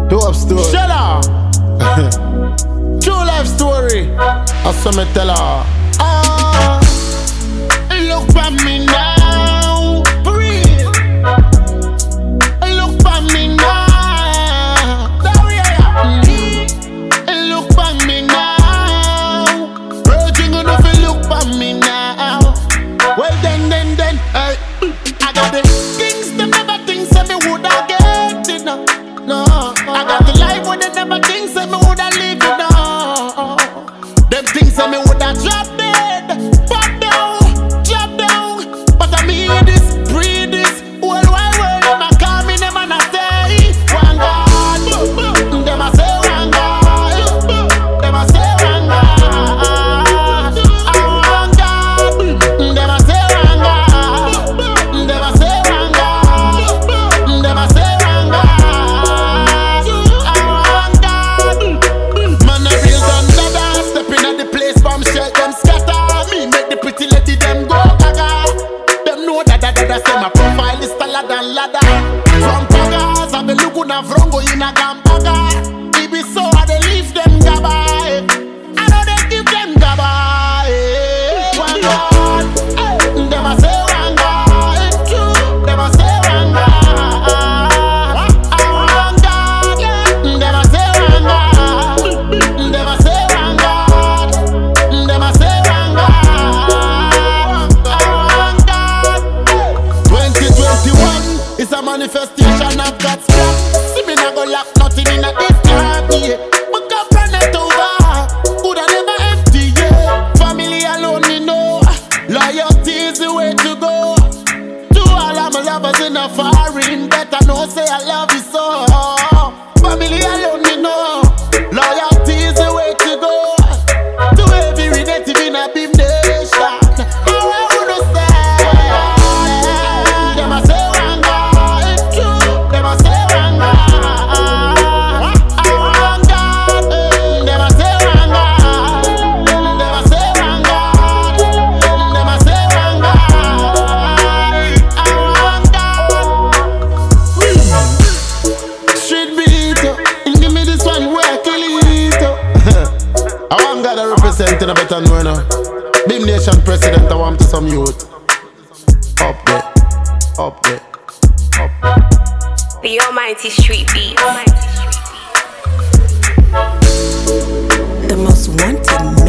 Dope story. Shut up. True life story. I saw me tell her. Look at me now, for real. Look at me now. Look at me now. Virgin enough to look at me now. Well then, hey, I got the things they never think say me woulda get it now. No, I got the life where they never think say me woulda live it now. Them things say me woulda drop dead, pop down, but I mean this, breathe this, whole wide world them a call me, them and I say one God, them a say one God, them a say one God, one God, them a say one God, them a say one God, them a say one God, one God. Man a real gun dada, stepping at the place, bomb shell them scatter. Me make the pretty lady them go gaga. Them know that say my profile is taller than ladder. From Pagas, I be looking at Vrongo in a Gampaga. It be so I they leave them gaba. I know they give them gaba. One God, them a say one God. Them a say one God. One God, them a say one God. Them a say one God. Them a say one God. One God. 2021 is a manifestation of God's plan. See me not go lock nothing in a this time, yeah. But come run it over. Coulda never empty, yeah. Family alone, me know. Loyalty is the way to go. To all of my lovers in a foreign, better know say I love you so. Family alone, me know. Loyalty is the way to go. To every native in a beam nation. How I wanna say, them a say one God. Them a say one God. One God. Them a say one God. Them a say one God. Them a say one God. Street beat, give me this one where I kill it. I want God to represent in a better know now. Beam Nation president, I want to some youth. Up there, up there, up there. The almighty street beat. The most wanted